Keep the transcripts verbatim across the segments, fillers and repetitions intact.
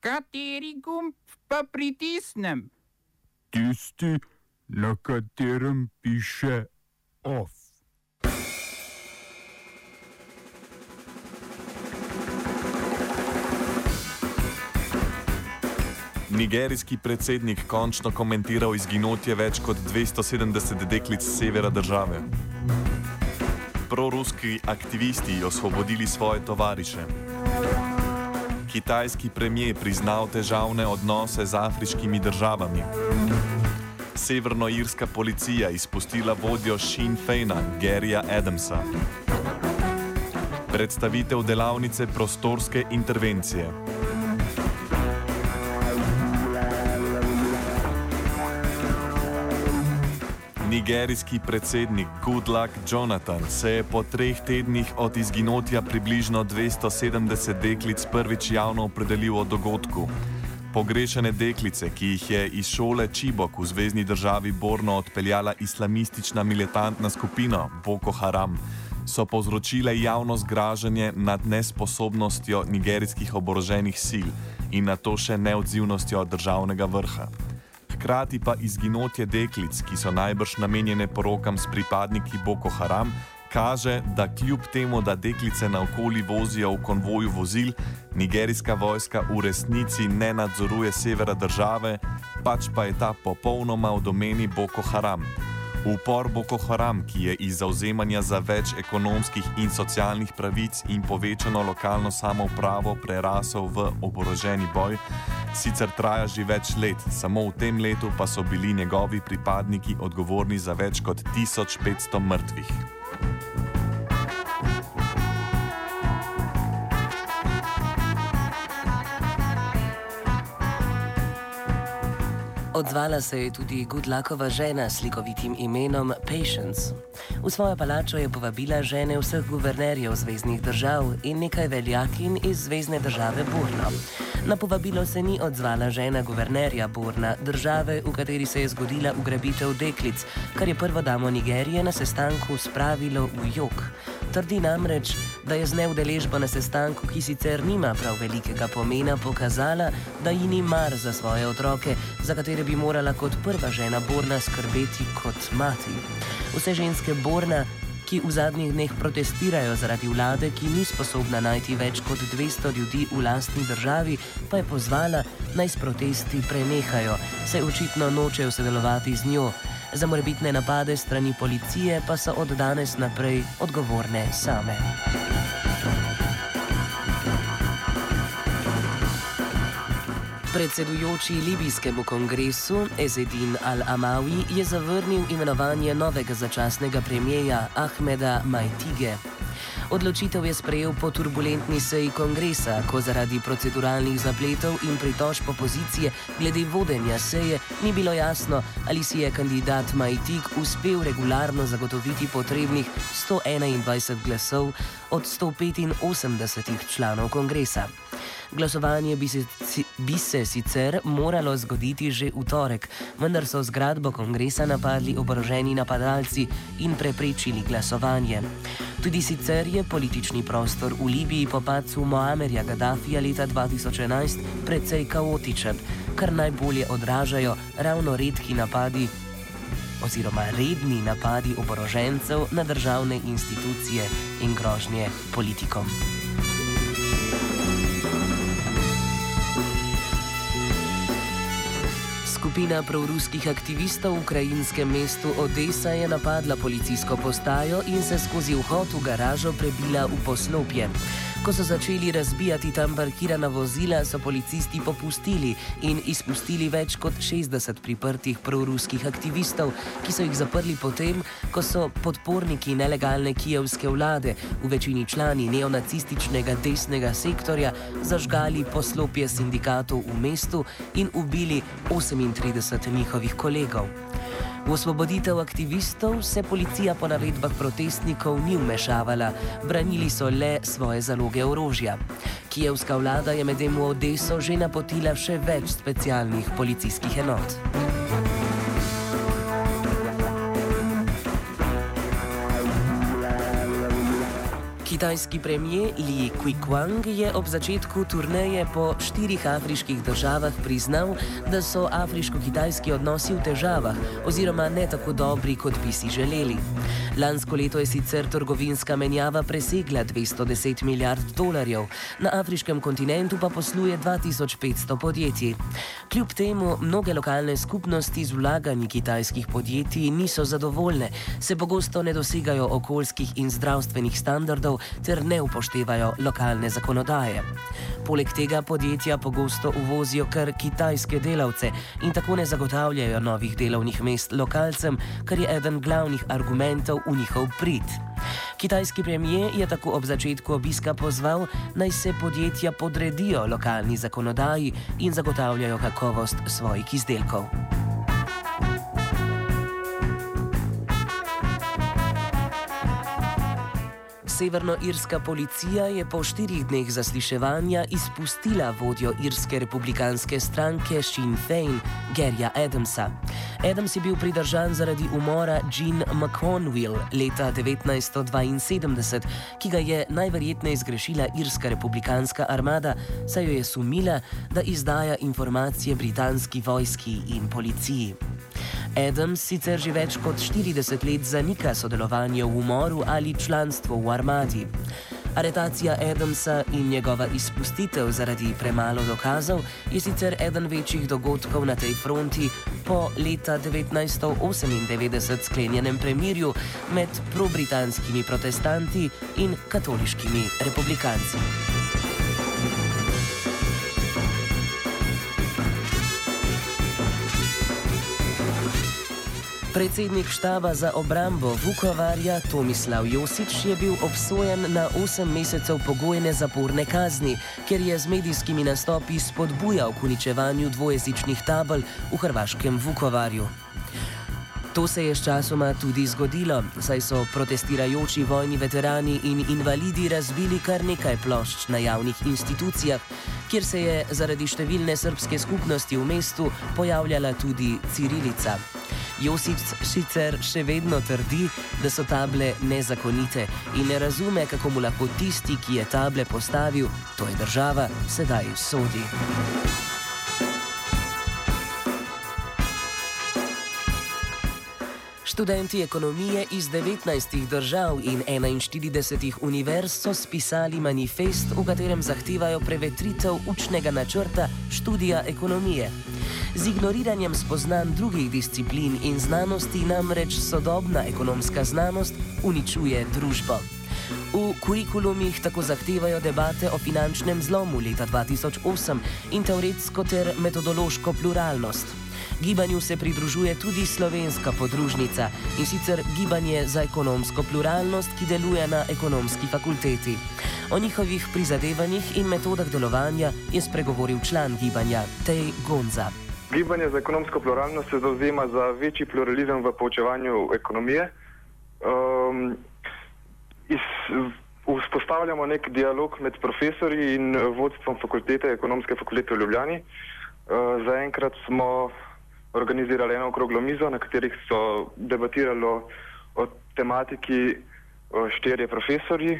Kateri gumb pa pritisnem? Tisti, na katerem piše OF. Nigerijski predsednik končno komentiral izginotje več kot dvesto sedemdeset deklic z severa države. Proruski aktivisti osvobodili svoje tovariše. Kitajski premijer priznal težavne odnose z afriškimi državami. Severnoirska policija izpustila vodjo Sinn Feina, Garyja Adamsa. Predstavitev delavnice prostorske intervencije. Nigerijski predsednik Goodluck Jonathan se je po treh tednih od izginotja približno dvesto sedemdeset deklic prvič javno opredelil o dogodku. Pogrešane deklice, ki jih je iz šole Chibok v zvezni državi Borno odpeljala islamistična militantna skupina Boko Haram, so povzročile javno zgražanje nad nesposobnostjo nigerijskih oboroženih sil in na to še neodzivnostjo državnega vrha. Hkrati pa izginotje deklic, ki so najbrž namenjene porokam s pripadniki Boko Haram, kaže, da kljub temu, da deklice naokoli vozijo v konvoju vozil, nigerijska vojska v resnici ne nadzoruje severa države, pač pa je ta popolnoma v domeni Boko Haram. Upor Boko Haram, ki je iz zavzemanja za več ekonomskih in socialnih pravic in povečano lokalno samoupravo prerasel v oboroženi boj, sicer traja že več let, samo v tem letu pa so bili njegovi pripadniki odgovorni za več kot tisoč petsto mrtvih. Odzvala se je tudi Goodluckova žena s slikovitým imenom Patience. V svojo palačo je povabila žene vseh guvernerjev zveznih držav in nekaj veljakin iz zvezne države Borno. Na povabilo se ni odzvala žena guvernerja Borna, države, v kateri se je zgodila ugrabitev deklic, kar je prvo damo Nigerije na sestanku spravilo v jok. Trdi namreč, da je z neudeležbo na sestanku, ki sicer nima prav velikega pomena, pokazala, da ji ni mar za svoje otroke, za katere bi morala kot prva žena Borna skrbeti kot mati. Vse ženske Borna, ki v zadnjih dneh protestirajo zaradi vlade, ki ni sposobna najti več kot dvesto ljudi v lastni državi, pa je pozvala, naj s protesti prenehajo, saj očitno nočejo sodelovati z njo. Za morebitne napade strani policije pa so od danes naprej odgovorne same. Predsedujoči libijskemu kongresu Ezzedine Al-Amawi je zavrnil imenovanje novega začasnega premierja Ahmeda Maitige. Odločitev je sprejel po turbulentni seji kongresa, ko zaradi proceduralnih zapletov in pritožb opozicije glede vodenja seje ni bilo jasno, ali si je kandidat Maitig uspel regularno zagotoviti potrebnih sto enaindvajset glasov od sto petinosemdeset članov kongresa. Glasovanje bi se, bi se sicer moralo zgoditi že v torek, vendar so zgradbo kongresa napadli oboroženi napadalci in preprečili glasovanje. Tudi sicer je politični prostor v Libiji po padcu Muammerja Gaddafija leta dva tisoč enajst precej kaotičen, kar najbolje odražajo ravno redki napadi oziroma redni napadi oborožencev na državne institucije in grožnje politikom. Skupina proruskih aktivistov v ukrajinskem mestu Odesa je napadla policijsko postajo in se skozi vhod v garažo prebila v poslopje. Ko so začeli razbijati tam parkirana vozila, so policisti popustili in izpustili več kot šestdeset priprtih proruskih aktivistov, ki so jih zaprli potem, ko so podporniki nelegalne kijevske vlade, v večini člani neonacističnega desnega sektorja, zažgali poslopje sindikatov v mestu in ubili osemintrideset njihovih kolegov. V osvoboditev aktivistov se policija po navedbah protestnikov ni vmešavala, branili so le svoje zaloge orožja. Kijevska vlada je medtem v Odeso že napotila še več specialnih policijskih enot. Kitajski premijer Li Keqiang je ob začetku turneje po štirih afriških državah priznal, da so afriško-kitajski odnosi v težavah oziroma ne tako dobri, kot bi si želeli. Lansko leto je sicer trgovinska menjava presegla dvesto deset milijard dolarjev, na afriškem kontinentu pa posluje dva tisoč petsto podjetij. Kljub temu mnoge lokalne skupnosti z vlaganji kitajskih podjetij niso zadovoljne, se pogosto ne dosegajo okoljskih in zdravstvenih standardov ter ne upoštevajo lokalne zakonodaje. Poleg tega podjetja pogosto uvozijo kar kitajske delavce in tako ne zagotavljajo novih delovnih mest lokalcem, kar je eden glavnih argumentov v njihov prid. Kitajski premijer je tako ob začetku obiska pozval, naj se podjetja podredijo lokalni zakonodaji in zagotavljajo kakovost svojih izdelkov. Severnoirska policija je po štirih dneh zasliševanja izpustila vodjo irske republikanske stranke Sinn Féin, Garyja Adamsa. Adams je bil pridržan zaradi umora Jean McConville leta devetnajststo dvainsedemdeset, ki ga je najverjetneje zgrešila irska republikanska armada, saj jo je sumila, da izdaja informacije britanski vojski in policiji. Adams sicer že več kot štirideset let zanika sodelovanje v umoru ali članstvo v armadi. Aretacija Adamsa in njegova izpustitev zaradi premalo dokazov je sicer eden večjih dogodkov na tej fronti po leta devetnajststo osemindevetdeset sklenjenem premirju med probritanskimi protestanti in katoliškimi republikanci. Predsednik štaba za obrambo Vukovarja Tomislav Josić je bil obsojen na osem mesecev pogojne zaporne kazni, ker je z medijskimi nastopi spodbujal k uničevanju dvojezičnih tabel v hrvaškem Vukovarju. To se je sčasoma tudi zgodilo, saj so protestirajoči vojni veterani in invalidi razbili kar nekaj plošč na javnih institucijah, kjer se je zaradi številne srbske skupnosti v mestu pojavljala tudi cirilica. Josić sicer še vedno trdi, da so table nezakonite in ne razume, kako mu lahko tisti, ki je table postavil, to je država, sedaj sodi. Študenti ekonomije iz devetnajstih držav in enainštiridesetih univerz so spisali manifest, v katerem zahtevajo prevetritev učnega načrta študija ekonomije. Z ignoriranjem spoznanj drugih disciplin in znanosti namreč sodobna ekonomska znanost uničuje družbo. V kurikulumih tako zahtevajo debate o finančnem zlomu leta dva tisoč osem in teoretsko ter metodološko pluralnost. Gibanju se pridružuje tudi slovenska podružnica, in sicer Gibanje za ekonomsko pluralnost, ki deluje na ekonomski fakulteti. O njihovih prizadevanjih in metodah delovanja je spregovoril član gibanja Tej Gonza. Gibanje za ekonomsko pluralnost se zavzema za večji pluralizem v poučevanju ekonomije. Um, iz, vzpostavljamo nek dialog med profesorji in vodstvom fakultete, ekonomske fakultete v Ljubljani. Uh, zaenkrat smo organizirali eno okroglo mizo, na katerih so debatirali o tematiki štirje profesorji.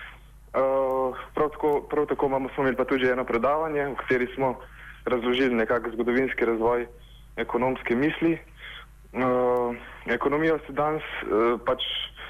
Uh, prav, tako, prav tako imamo, smo imeli pa tudi eno predavanje, v kateri smo razložili nekako zgodovinski razvoj ekonomske misli. Uh, ekonomija se danes uh, pač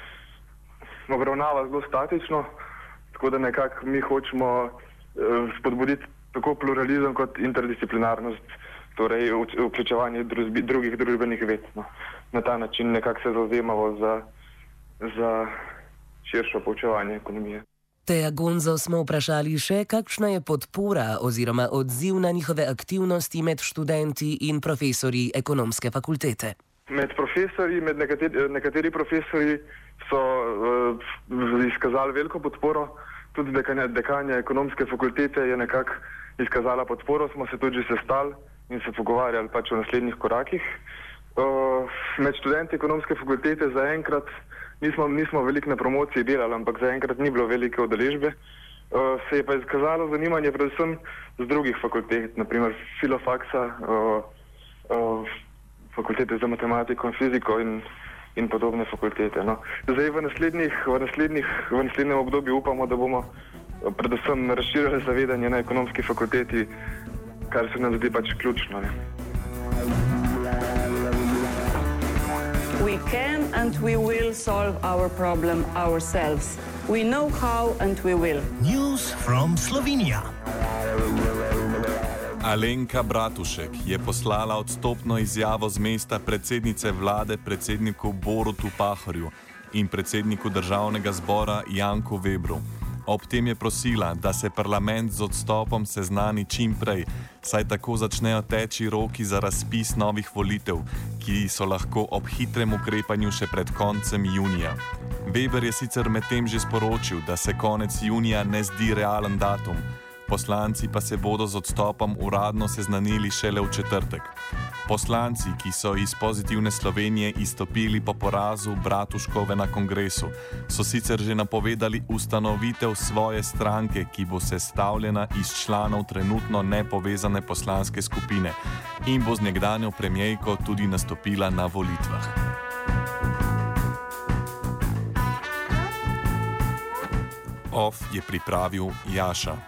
obravnava zelo statično, tako da nekako mi hočemo uh, spodbuditi tako pluralizem kot interdisciplinarnost, torej vključevanje družbi, drugih družbenih ved. No. Na ta način nekako se zavzemamo za, za širšo poučevanje ekonomije. Teja Gonzo smo vprašali še, kakšna je podpora oziroma odziv na njihove aktivnosti med študenti in profesorji ekonomske fakultete. Med profesorji, med nekateri, nekateri profesorji so uh, izkazali veliko podporo, tudi dekanja, dekanja ekonomske fakultete je nekako izkazala podporo, smo se tudi sestali in se pogovarjali pač o naslednjih korakih. Uh, med študenti ekonomske fakultete zaenkrat nismo, nismo veliko na promociji delali, ampak zaenkrat ni bilo velike udeležbe. Uh, se je pa izkazalo zanimanje predvsem z drugih fakultet, naprimer Filofaksa, uh, uh, fakultete za matematiko in fiziko in in podobne fakultete. No. Zdaj v naslednjih, v naslednjih, v naslednjem obdobju upamo, da bomo predvsem razširili zavedanje na ekonomski fakulteti, kar se nam zdi pač ključno. Ne. We can and we will solve our problem ourselves. We know how and we will. News from Slovenia. Alenka Bratušek je poslala odstopno izjavo z mesta predsednice vlade predsedniku Borutu Pahorju in predsedniku državnega zbora Janku Webru. Ob tem je prosila, da se parlament z odstopom seznani čim prej, saj tako začnejo teči roki za razpis novih volitev, ki so lahko ob hitrem ukrepanju še pred koncem junija. Weber je sicer medtem že sporočil, da se konec junija ne zdi realen datum, poslanci pa se bodo z odstopom uradno seznanili šele v četrtek. Poslanci, ki so iz Pozitivne Slovenije izstopili po porazu Bratuškove na kongresu, so sicer že napovedali ustanovitev svoje stranke, ki bo sestavljena iz članov trenutno nepovezane poslanske skupine in bo z nekdanjo premierko tudi nastopila na volitvah. Off je pripravil Jaša.